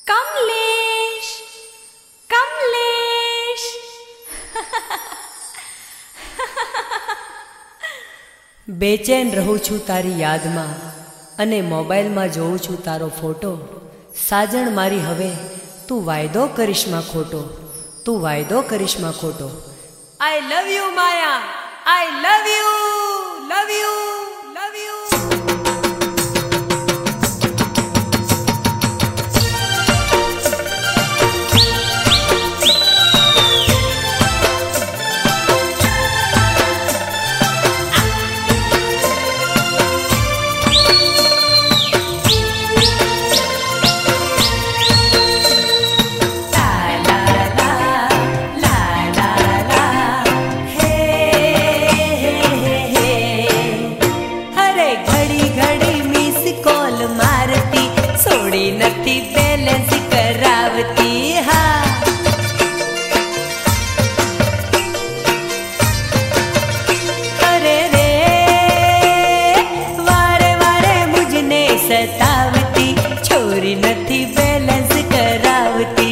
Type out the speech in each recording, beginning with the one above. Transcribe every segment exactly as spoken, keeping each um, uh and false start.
कमलेश कमलेश बेचैन रहूं छूं तारी यादमां अने मोबाइलमां जोऊं छूं तारो फोटो। साजण मारी हवे तू वायदो करीश मां खोटो, तू वायदो करीश मां खोटो। I love you Maya, I love you, love you, love you. नथी बैलेंस करावती हा, अरे रे वारे वारे मुझने सतावती, छोरी नथी बैलेंस करावती।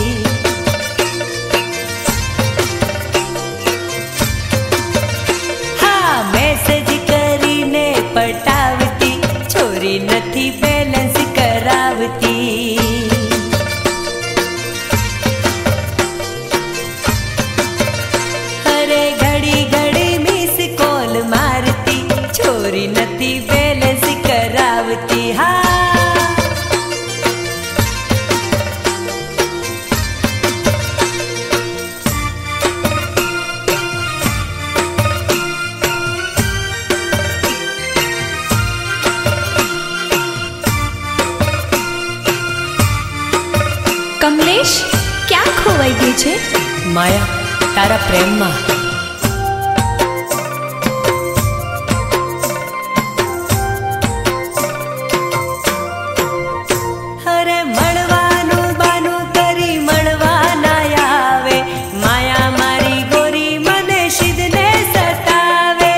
हाँ मैसेज करीने पटावती, छोरी नथी बैलेंस करावती। अरे घड़ी घड़ी मिस कॉल मारती, छोरी नथी बैलेंस करावती। हाँ कमलेश क्या खोवाई गई छे? माया तारा प्रेम में। अरे मळवानु बानु करी मळवा ना आवे, माया मारी गोरी मने शिदने सतावे।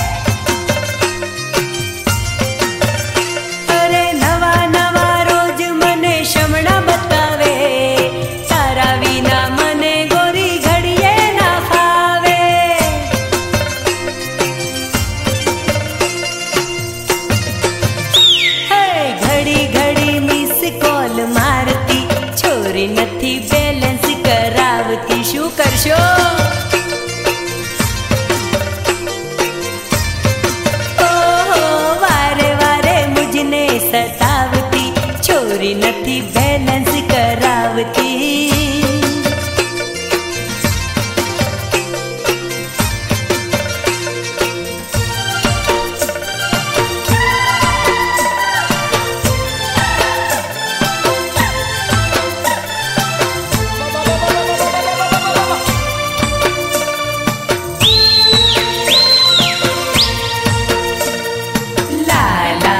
अरे नवा नवा रोज मने शमणा बतावे, तारा विना मने गोरी घड़िए ना फावे। हे घड़ी घड़ी मिस कॉल मारती, छोरी नथी बैलेंस करावती। शू करशो? ओहो वारे वारे मुझने सतावती, छोरी नथी बैलेंस करावती।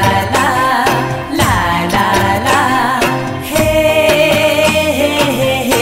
हे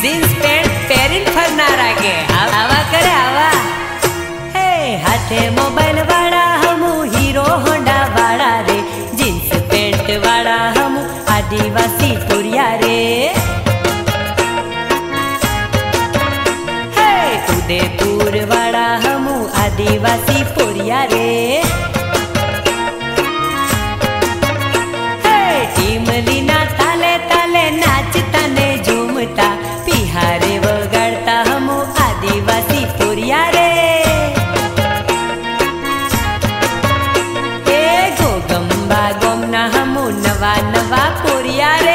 जीन्स पेंट પહેરીને ફરનારા કે આવા કરે આવા હે હાથે મોબાઈલ વાળા હમુ હીરો હોન્ડા વાળા રે જીન્સ પેન્ટ વાળા હમુ આદિવાસી પુરિયા રે હે ઉદયપુર વાળા હમુ આદિવાસી પુરિયા રે હે ટીમલીના તાલે તાલે નાચતા ને ઝૂમતા પિહારે વગાડતા હમુ આદિવાસી પુરિયા રે એ ગોગંબા ગોમના હમુ નવા નવા પુરિયા રે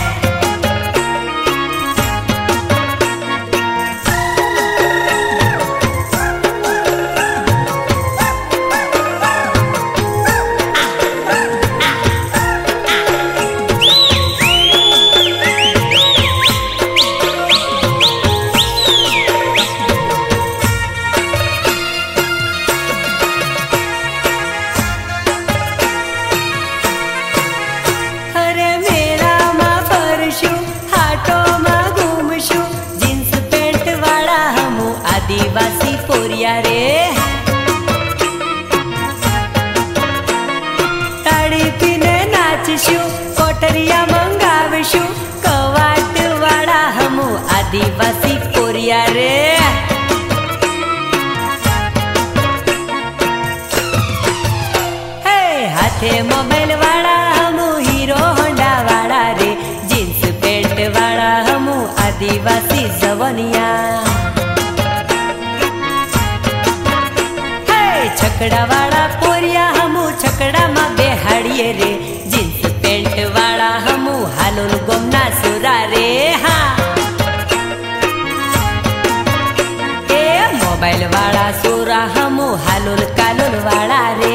आदिवासी पुरिया रे ताड़ी पीने नाचशु कोटरिया मंगावशु कवाट वाला हमू आदिवासी पुरिया रे हे हाथे मोबाइल वाला हमू हीरो होंडा वाला रे जीन्स पेंट वाला हमू आदिवासी जवनिया छकड़ा वाला पोरिया हमू छकड़ा में बेहाड़िए रे जीन्स पेंट वाला हमू हालोल गोमना सुरा रे हाँ ए मोबाइल वाला सुरा हमू हालोल कालोल वाला रे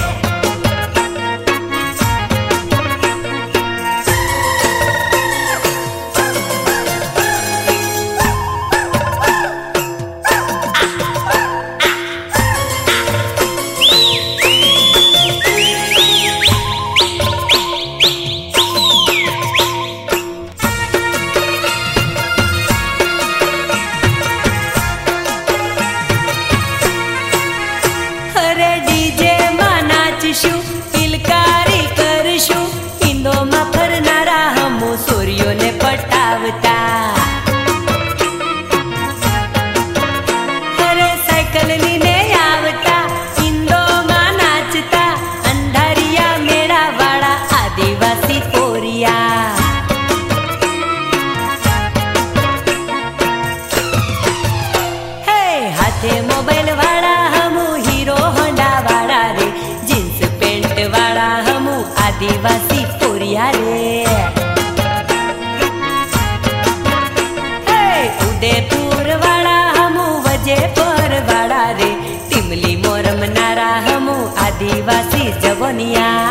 પિલકારી કરશું હિંદોમાં ફરનારા હમુ સૂર્યોને પટાવતા અરે સાયકલ લઈને આવતા હિંદોમાં નાચતા અંધારિયા મેળા વાળા આદિવાસી પોરિયા હે હાથે મોબાઈલ વાળા હમુ હીરો હોન્ડા વાળા રે वाला हमू आदिवासी पुरिया रे हे उदयपुर वाला हमू वजयपुर वाला रे टिमली मोरम नारा हमू आदिवासी जवनिया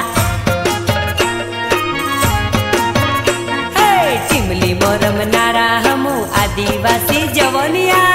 हे टिमली मोरम नारा हमू आदिवासी जवनिया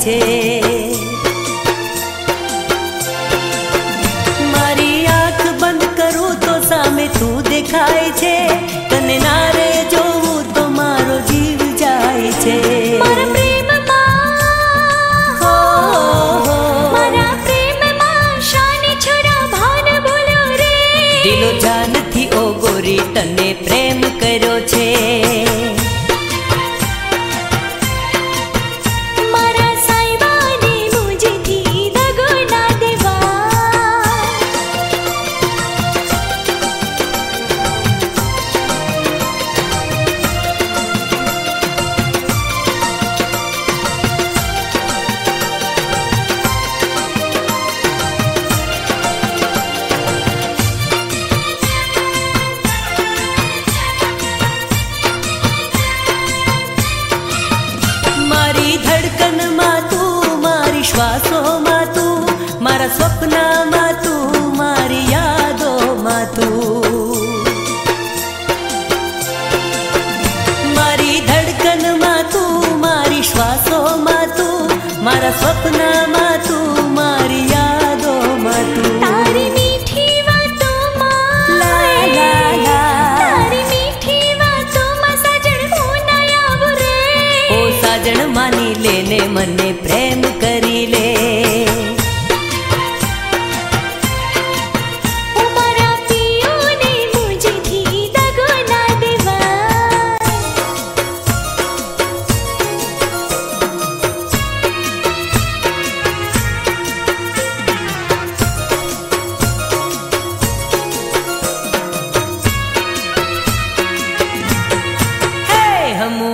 છે. મારી આંખ બંધ કરું તો સામે તું દેખાય છે. તને ના રે જોવું તો મારો જીવ જાય છે. મારા પ્રેમમાં હો મારા પ્રેમમાં શાને છોરા ભાન બોલો રે. દિલો જાનથી ઓ ગોરી તને પ્રેમ કર્યો છે. મારા સાઈબાને મુજથી દગો ના દેવા. મારી ધડકનમાં તું, મારી શ્વાસોમાં તું, મારા સ્વપ્નમાં તું, મારી યાદોમાં તું. મારી ધડકનમાં તું, મારી શ્વાસોમાં તું, મારા સ્વપ્નમાં તું, મારી યાદોમાં તું. તારી મીઠી વાતોમાં લા લા લા. તારી મીઠી વાતોમાં સાજણ હું ના આવું રે. ઓ સાજણ માની લેને મને પ્રેમ કરી લે. ઓ મારા પિયોને મુજથી દગો ના દેવા. હે હમુ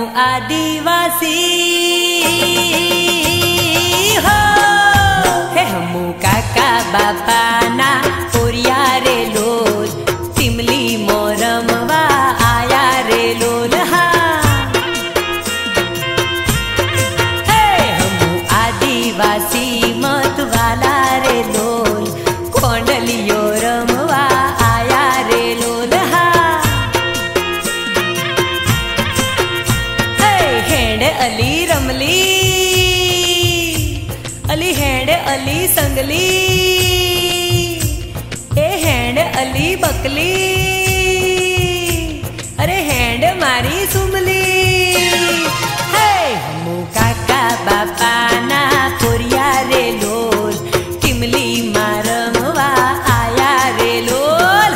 આદિવાસી હો. હે હમુ કાકા બાપાના પોરિયા રે લોલ. ટીમલી મોરમવા આયા રે લોલ. હા હે હમુ આદિવાસી મતવાલા રે લોલ. કોંડલિયો રમવા આયા રે લોલ. હા હે હેડ અલી રમલી, અલી હેડ અલી સંગલી, એ હેડ અલી બકલી, અરે હેડ મારી સુમલી. હે હમુ કાકા બાપાના પોરિયા રે લોલ. ટીમલી માં રમવા આયા રે લોલ.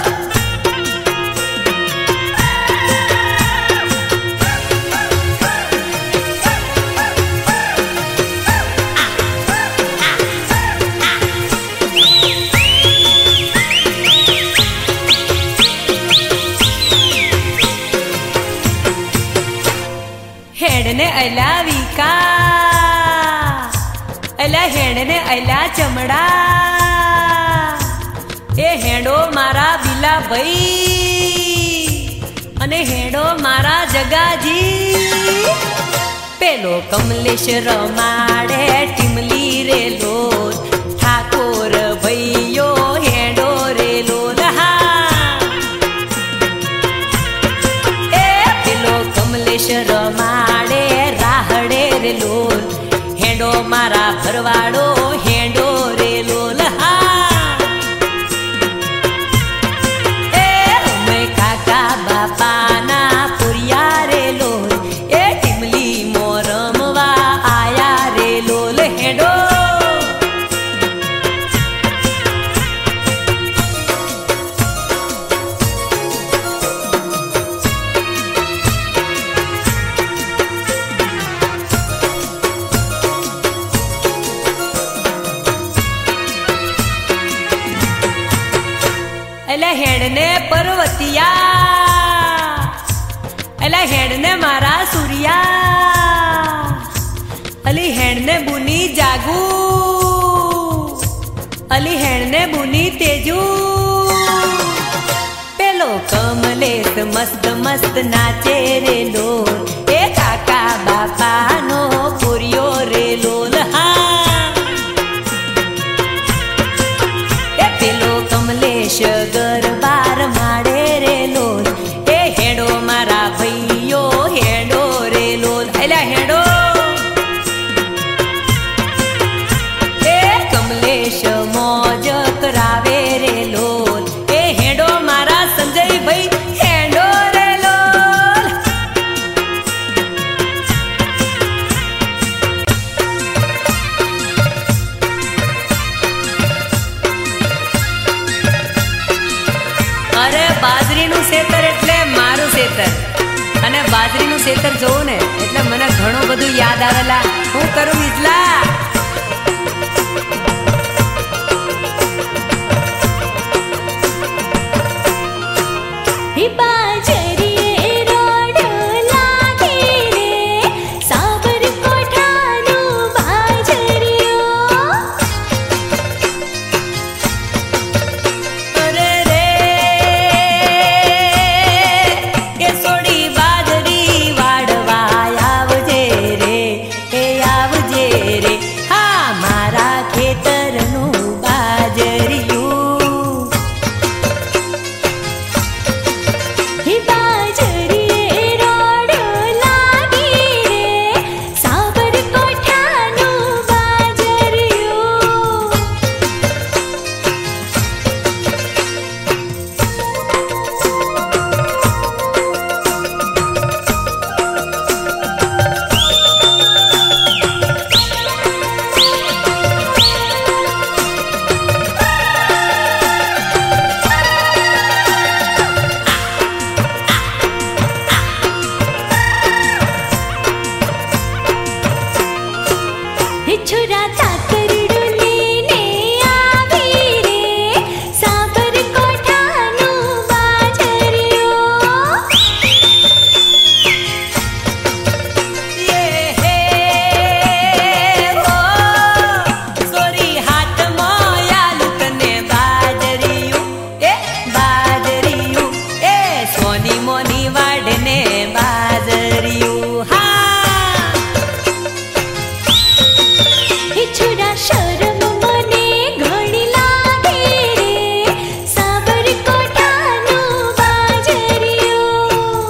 હેડને અલા વિકા, અલા હેડને અલા ચમડા. એ હેડો મારા બીલા ભાઈ અને હેડો મારા જગાજી. પેલો કમલેશ રમાડે ટીમલી રે લોલ. ઠાકોર ભૈયો હેડો રે લોલ. હા એ પેલો કમલેશ રમાડે રાહડે રે લોલ. હેડો મારા ભરવાડો હેડો રે લોલ. હા એ અમે કાકા બાપાના પુરિયા રે લોલ. એ ટીમલી મોરમવા આયા રે લોલ. હેડો એલા હેડને પર્વતિયા, એલા હેડને મારા સૂર્યા, અલી હેડને બુની જાગુ, અલી હેડને બુની તેજુ. પેલો કમલેશ મસ્ત મસ્ત નાચે રે લોલ. એ કાકા બાપાનો પુરિયો રે લોલ. હા એ પેલો કમલેશ ગરબાર માડે રે લોલ. એ હેડો મારા ભાઈઓ હેડો રે લોલ. એલા હેડો મહેશ મોજ કરાવે રે લોલ. એ હેડો મારા સંજય ભાઈ હેડો રે લોલ. અરે બાજરીનું ખેતર એટલે મારું ખેતર, અને બાજરીનું ખેતર જોઉં ને એટલે મને ઘણું બધું યાદ આવેલા. હું કરું વિજલા? બાજરીએ રોડ લાગે રે સાબરકોઠાનું બાજરીઓ. અરે રે એ સોડી બાજરી વાડવા આવજે રે, એ આવજે રે. હા મારા ખેતરનું બાજરિયું. બાજરીએ રોડ લાગે રે સાબરકોઠાનું બાજરીઓ. છુરા તાકરડું લઈને આવી રે સાબરકોઠાનું બાજરીઓ. યે હે ઓ સોરી હાથમાં આલુ તને બાજરિયું, એ બાજરિયું, એ સોની મોની વાડને બાજરિયું. હા છુરા શરમ મને ઘણી લાગે રે સાબરકોઠાનું બાજરીઓ.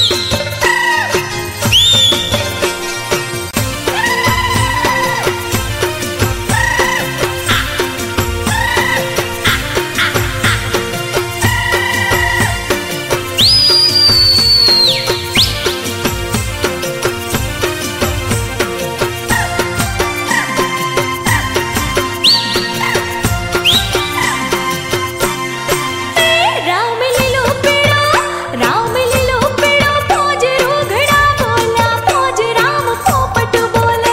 રામ લીલો પીળો રામ લીલો પીળો પોજ રૂઘડા બોલા પોજ રામ પોપટ બોલે.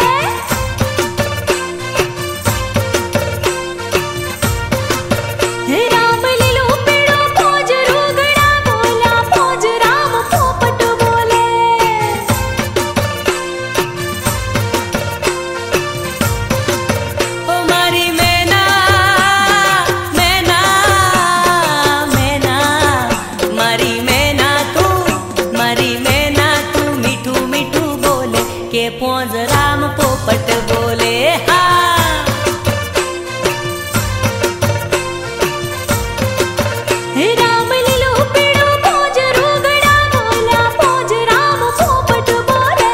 રામ લીલો પીળો પોજ રૂઘડા બોલા પોજ રામ પોપટ બોલે. ઓ મારી મેના મેના મેના, મારી મેના તું, મારી મેના તું મીઠું મીઠું બોલે કે પોંજ રામ પોપટ બોલે. હા રામ લીલો પીળો પોજ રૂઘડા બોલા પોજ રામ પોપટ બોલે.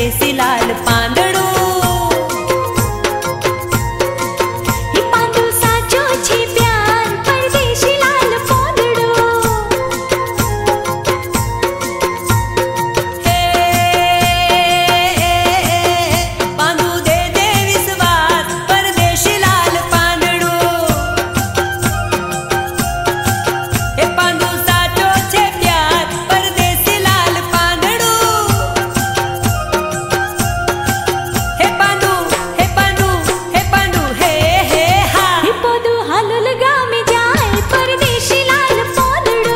परदेसी लाल પાંદડું એ પાંદડો સાચો છે પ્યાર પરદેશી લાલ પાંદડો હે પાંદુ દે દે વિશ્વાસ પરદેશી લાલ પાંદડું હે પાંદુ સાચો છે પ્યાર પરદેશી લાલ પાંદડું હે પાંદુ હે પાંદુ હે પાંદુ હે હે હા એ પોદું હાલુલ ગામે જાય પરદેશી લાલ પાંદડો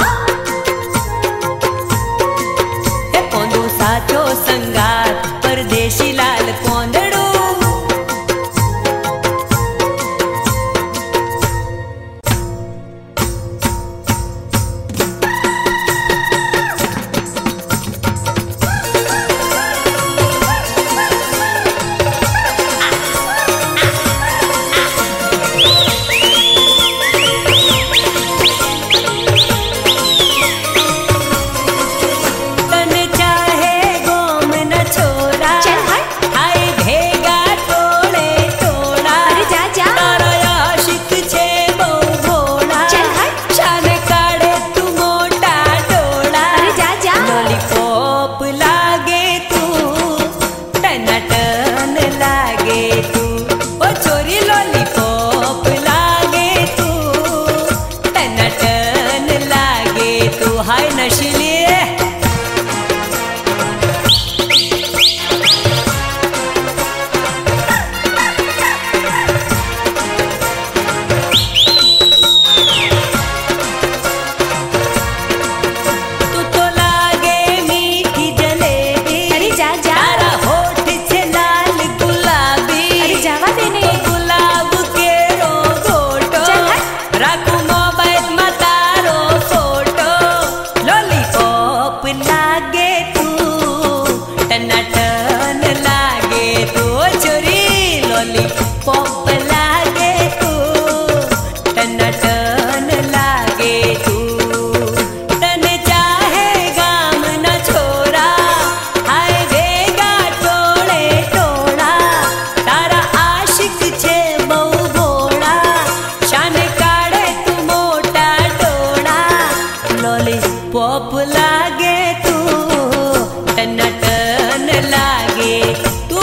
હે પાંદુ સાચો સંગાત પરદેશી લાલ પાંદડું તને ચાહે ગોમ ન છોરા चल हट હાય ભેગા ટોળે ટોળા અરે જા જા તારો આશિક છે બહુ ભોળા चल हट શાન કાઢે તું મોટા ટોળા અરે જા જા લોલીપોપ લાગે તું ટનાટન લાગે તું ઓ ચોરી લોલીપોપ લાગે તું ટનાટન લાગે તું હાય નશીલી તું તો લાગે મીઠી જલેબી અરે જા જા તારા હોઠ છે લાલ ગુલાબી અરે જાવા દે ને તો ગુલાબ કેરો ગોટો ચલ હટ રાખું મોબાઈલમાં તારો ફોટો લોલીપોપ લાગે તું ટનાટન લાગે તું ઓ છોરી લોલીપોપ લાગે તું ટનાટન લાગે તું તને ચાહે ગામના છોરા હાય ભેગા ટોળે ટોળા તારા આશિક છે બહુ ભોળા શાન કાઢે તું મોટા ટોળા લોલીપોપ લાગે તું ટનાટન લાગે તું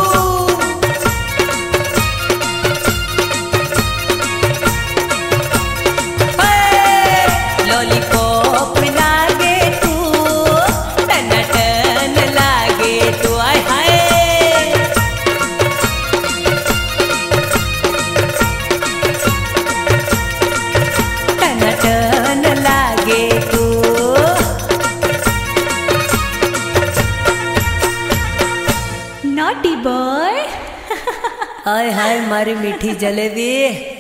લોલીપોપ લાગે તું ટનાટન લાગે તું આય હાય ટનાટન લાગે તું નોટી બોય હાય હાય મારી મીઠી જલેબી